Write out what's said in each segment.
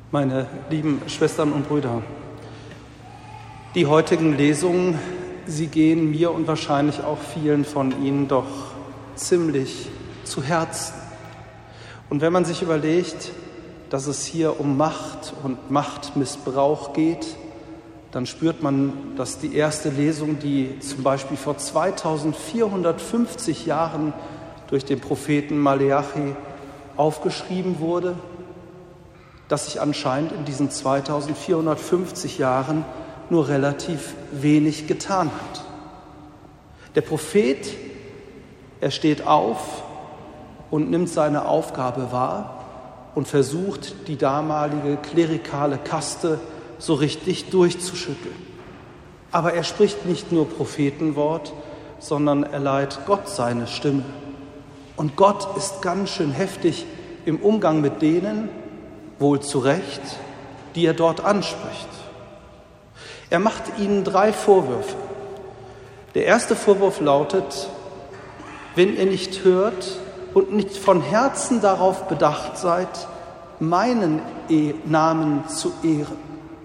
Meine lieben Schwestern und Brüder, die heutigen Lesungen, sie gehen mir und wahrscheinlich auch vielen von Ihnen doch ziemlich zu Herzen. Und wenn man sich überlegt, dass es hier um Macht und Machtmissbrauch geht, dann spürt man, dass die erste Lesung, die zum Beispiel vor 2450 Jahren durch den Propheten Maleachi aufgeschrieben wurde, dass sich anscheinend in diesen 2450 Jahren nur relativ wenig getan hat. Der Prophet, er steht auf und nimmt seine Aufgabe wahr und versucht, die damalige klerikale Kaste so richtig durchzuschütteln. Aber er spricht nicht nur Prophetenwort, sondern er leiht Gott seine Stimme. Und Gott ist ganz schön heftig im Umgang mit denen, wohl zu Recht, die er dort anspricht. Er macht ihnen 3 Vorwürfe. Der erste Vorwurf lautet: Wenn ihr nicht hört und nicht von Herzen darauf bedacht seid, meinen Namen zu ehren.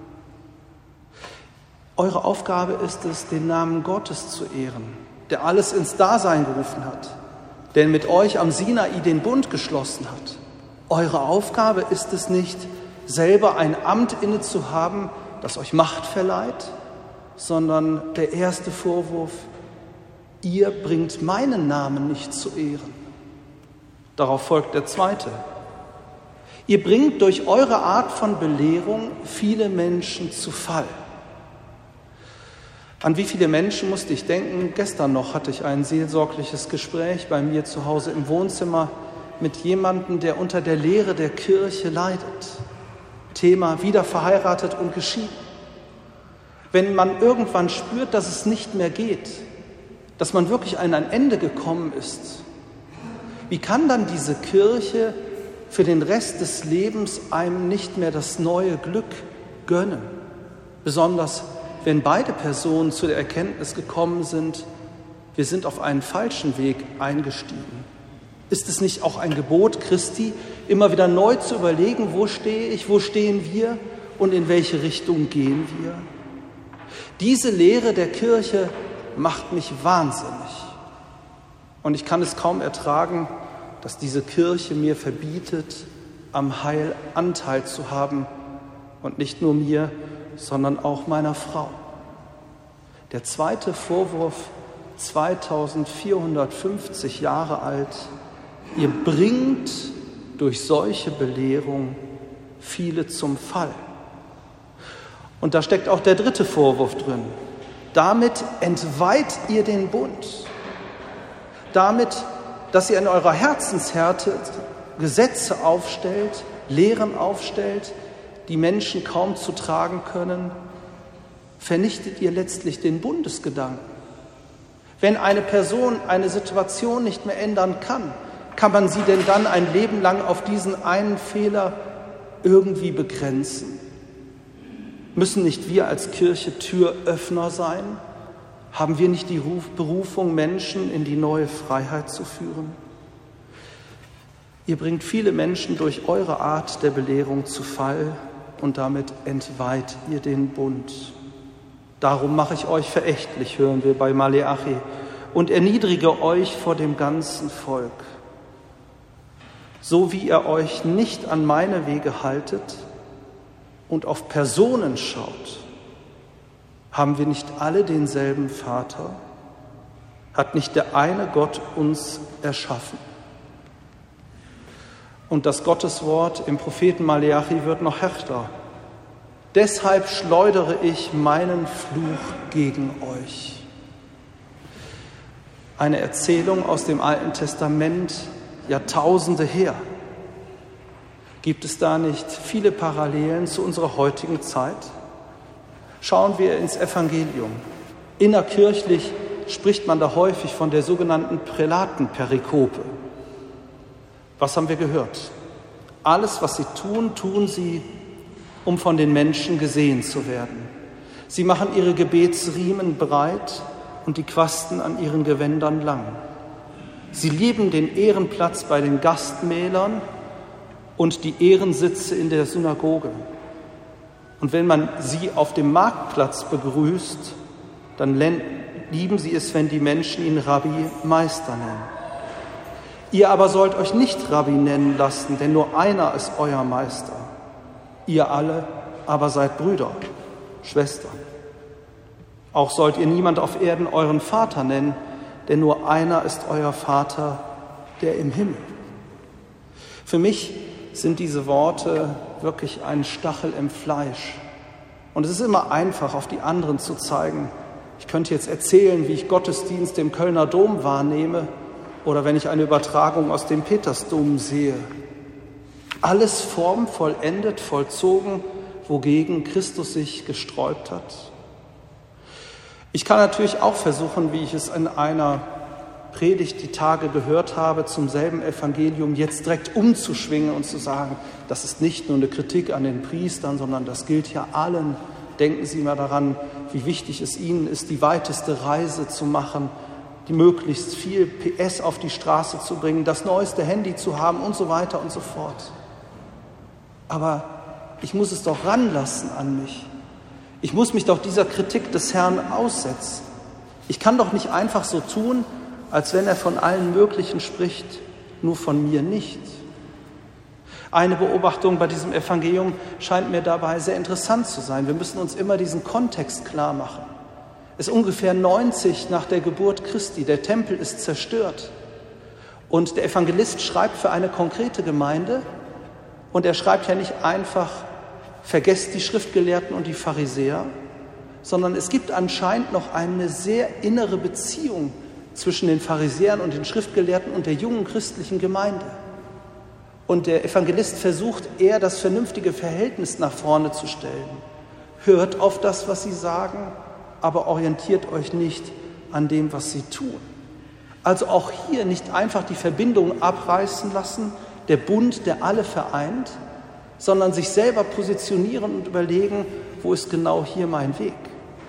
Eure Aufgabe ist es, den Namen Gottes zu ehren, der alles ins Dasein gerufen hat, der mit euch am Sinai den Bund geschlossen hat. Eure Aufgabe ist es nicht, selber ein Amt inne zu haben, das euch Macht verleiht, sondern der erste Vorwurf: Ihr bringt meinen Namen nicht zu Ehren. Darauf folgt der zweite: Ihr bringt durch eure Art von Belehrung viele Menschen zu Fall. An wie viele Menschen musste ich denken? Gestern noch hatte ich ein seelsorgliches Gespräch bei mir zu Hause im Wohnzimmer mit jemandem, der unter der Lehre der Kirche leidet. Thema: wieder verheiratet und geschieden. Wenn man irgendwann spürt, dass es nicht mehr geht, dass man wirklich an ein Ende gekommen ist, wie kann dann diese Kirche für den Rest des Lebens einem nicht mehr das neue Glück gönnen? Besonders wenn beide Personen zu der Erkenntnis gekommen sind, wir sind auf einen falschen Weg eingestiegen. Ist es nicht auch ein Gebot Christi, immer wieder neu zu überlegen, wo stehe ich, wo stehen wir und in welche Richtung gehen wir? Diese Lehre der Kirche macht mich wahnsinnig. Und ich kann es kaum ertragen, dass diese Kirche mir verbietet, am Heil Anteil zu haben. Und nicht nur mir, sondern auch meiner Frau. Der zweite Vorwurf, 2450 Jahre alt: Ihr bringt durch solche Belehrung viele zum Fall. Und da steckt auch der dritte Vorwurf drin: Damit entweiht ihr den Bund. Damit, dass ihr in eurer Herzenshärte Gesetze aufstellt, Lehren aufstellt, die Menschen kaum zu tragen können, vernichtet ihr letztlich den Bundesgedanken. Wenn eine Person eine Situation nicht mehr ändern kann, kann man sie denn dann ein Leben lang auf diesen einen Fehler irgendwie begrenzen? Müssen nicht wir als Kirche Türöffner sein? Haben wir nicht die Berufung, Menschen in die neue Freiheit zu führen? Ihr bringt viele Menschen durch eure Art der Belehrung zu Fall und damit entweiht ihr den Bund. Darum mache ich euch verächtlich, hören wir bei Maleachi, und erniedrige euch vor dem ganzen Volk. So wie ihr euch nicht an meine Wege haltet und auf Personen schaut, haben wir nicht alle denselben Vater? Hat nicht der eine Gott uns erschaffen? Und das Gotteswort im Propheten Maleachi wird noch härter. Deshalb schleudere ich meinen Fluch gegen euch. Eine Erzählung aus dem Alten Testament, Jahrtausende her. Gibt es da nicht viele Parallelen zu unserer heutigen Zeit? Schauen wir ins Evangelium. Innerkirchlich spricht man da häufig von der sogenannten Prälatenperikope. Was haben wir gehört? Alles, was sie tun, tun sie, um von den Menschen gesehen zu werden. Sie machen ihre Gebetsriemen breit und die Quasten an ihren Gewändern lang. Sie lieben den Ehrenplatz bei den Gastmählern und die Ehrensitze in der Synagoge. Und wenn man sie auf dem Marktplatz begrüßt, dann lieben sie es, wenn die Menschen ihn Rabbi, Meister nennen. Ihr aber sollt euch nicht Rabbi nennen lassen, denn nur einer ist euer Meister. Ihr alle aber seid Brüder, Schwestern. Auch sollt ihr niemand auf Erden euren Vater nennen, denn nur einer ist euer Vater, der im Himmel. Für mich sind diese Worte wirklich ein Stachel im Fleisch. Und es ist immer einfach, auf die anderen zu zeigen. Ich könnte jetzt erzählen, wie ich Gottesdienst im Kölner Dom wahrnehme oder wenn ich eine Übertragung aus dem Petersdom sehe. Alles formvollendet, vollzogen, wogegen Christus sich gesträubt hat. Ich kann natürlich auch versuchen, wie ich es in einer Predigt die Tage gehört habe, zum selben Evangelium jetzt direkt umzuschwingen und zu sagen, das ist nicht nur eine Kritik an den Priestern, sondern das gilt ja allen. Denken Sie mal daran, wie wichtig es Ihnen ist, die weiteste Reise zu machen, die möglichst viel PS auf die Straße zu bringen, das neueste Handy zu haben und so weiter und so fort. Aber ich muss es doch ranlassen an mich. Ich muss mich doch dieser Kritik des Herrn aussetzen. Ich kann doch nicht einfach so tun, als wenn er von allen Möglichen spricht, nur von mir nicht. Eine Beobachtung bei diesem Evangelium scheint mir dabei sehr interessant zu sein. Wir müssen uns immer diesen Kontext klar machen. Es ist ungefähr 90 nach der Geburt Christi. Der Tempel ist zerstört. Und der Evangelist schreibt für eine konkrete Gemeinde. Und er schreibt ja nicht einfach, vergesst die Schriftgelehrten und die Pharisäer, sondern es gibt anscheinend noch eine sehr innere Beziehung zwischen den Pharisäern und den Schriftgelehrten und der jungen christlichen Gemeinde. Und der Evangelist versucht eher, das vernünftige Verhältnis nach vorne zu stellen. Hört auf das, was sie sagen, aber orientiert euch nicht an dem, was sie tun. Also auch hier nicht einfach die Verbindung abreißen lassen, der Bund, der alle vereint, sondern sich selber positionieren und überlegen, wo ist genau hier mein Weg?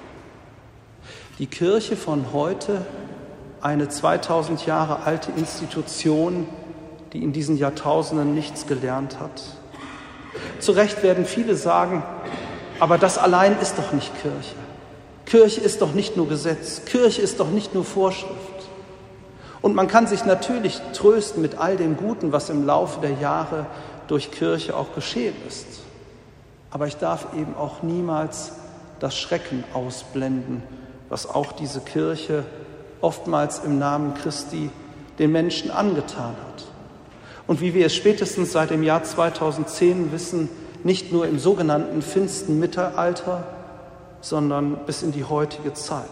Die Kirche von heute, eine 2000 Jahre alte Institution, die in diesen Jahrtausenden nichts gelernt hat. Zu Recht werden viele sagen, aber das allein ist doch nicht Kirche. Kirche ist doch nicht nur Gesetz, Kirche ist doch nicht nur Vorschrift. Und man kann sich natürlich trösten mit all dem Guten, was im Laufe der Jahre durch Kirche auch geschehen ist. Aber ich darf eben auch niemals das Schrecken ausblenden, was auch diese Kirche oftmals im Namen Christi den Menschen angetan hat. Und wie wir es spätestens seit dem Jahr 2010 wissen, nicht nur im sogenannten finsteren Mittelalter, sondern bis in die heutige Zeit.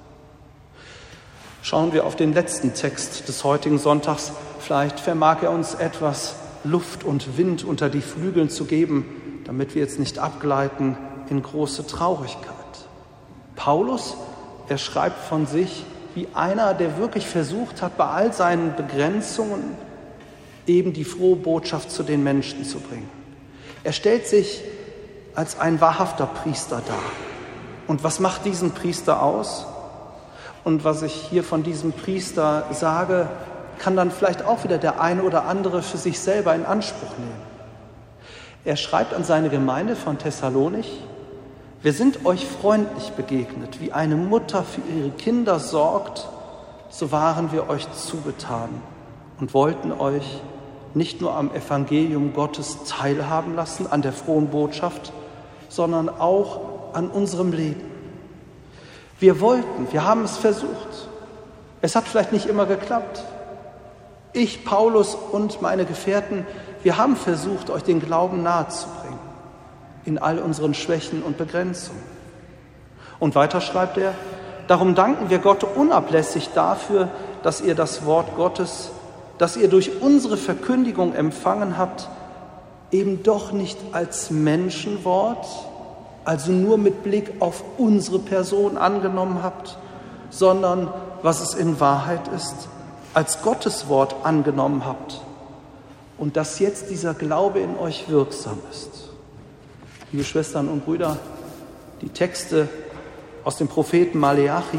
Schauen wir auf den letzten Text des heutigen Sonntags. Vielleicht vermag er uns etwas Luft und Wind unter die Flügeln zu geben, damit wir jetzt nicht abgleiten in große Traurigkeit. Paulus, er schreibt von sich wie einer, der wirklich versucht hat, bei all seinen Begrenzungen eben die frohe Botschaft zu den Menschen zu bringen. Er stellt sich als ein wahrhafter Priester dar. Und was macht diesen Priester aus? Und was ich hier von diesem Priester sage, kann dann vielleicht auch wieder der eine oder andere für sich selber in Anspruch nehmen. Er schreibt an seine Gemeinde von Thessalonich: Wir sind euch freundlich begegnet, wie eine Mutter für ihre Kinder sorgt, so waren wir euch zugetan und wollten euch nicht nur am Evangelium Gottes teilhaben lassen, an der frohen Botschaft, sondern auch an unserem Leben. Wir haben es versucht. Es hat vielleicht nicht immer geklappt. Ich, Paulus und meine Gefährten, wir haben versucht, euch den Glauben nahezubringen, in all unseren Schwächen und Begrenzungen. Und weiter schreibt er: Darum danken wir Gott unablässig dafür, dass ihr das Wort Gottes, das ihr durch unsere Verkündigung empfangen habt, eben doch nicht als Menschenwort, also nur mit Blick auf unsere Person angenommen habt, sondern, was es in Wahrheit ist, als Gottes Wort angenommen habt und dass jetzt dieser Glaube in euch wirksam ist. Liebe Schwestern und Brüder, die Texte aus dem Propheten Maleachi,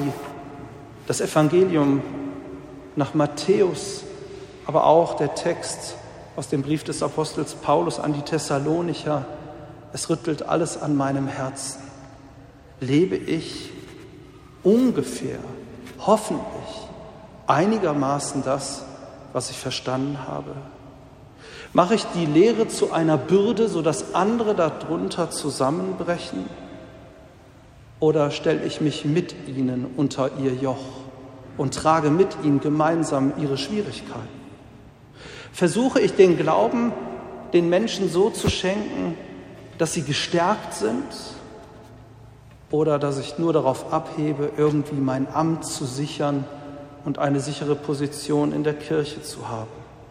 das Evangelium nach Matthäus, aber auch der Text aus dem Brief des Apostels Paulus an die Thessalonicher: Es rüttelt alles an meinem Herzen. Lebe ich ungefähr, hoffentlich, einigermaßen das, was ich verstanden habe? Mache ich die Lehre zu einer Bürde, sodass andere darunter zusammenbrechen? Oder stelle ich mich mit ihnen unter ihr Joch und trage mit ihnen gemeinsam ihre Schwierigkeiten? Versuche ich den Glauben den Menschen so zu schenken, dass sie gestärkt sind, oder dass ich nur darauf abhebe, irgendwie mein Amt zu sichern und eine sichere Position in der Kirche zu haben?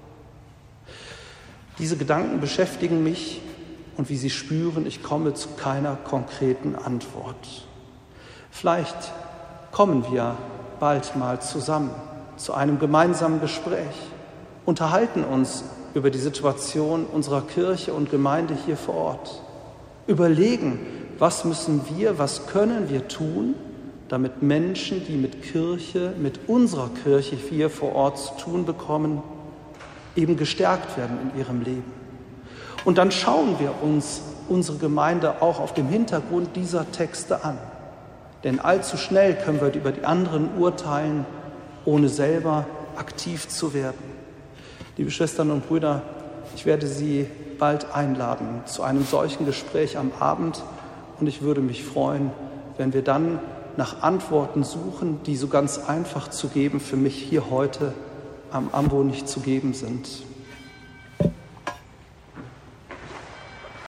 Diese Gedanken beschäftigen mich, und wie Sie spüren, ich komme zu keiner konkreten Antwort. Vielleicht kommen wir bald mal zusammen zu einem gemeinsamen Gespräch, unterhalten uns über die Situation unserer Kirche und Gemeinde hier vor Ort, überlegen, was müssen wir, was können wir tun, damit Menschen, die mit Kirche, mit unserer Kirche hier vor Ort zu tun bekommen, eben gestärkt werden in ihrem Leben. Und dann schauen wir uns unsere Gemeinde auch auf dem Hintergrund dieser Texte an. Denn allzu schnell können wir über die anderen urteilen, ohne selber aktiv zu werden. Liebe Schwestern und Brüder, ich werde Sie bald einladen zu einem solchen Gespräch am Abend, und ich würde mich freuen, wenn wir dann nach Antworten suchen, die so ganz einfach zu geben für mich hier heute am Ambo nicht zu geben sind.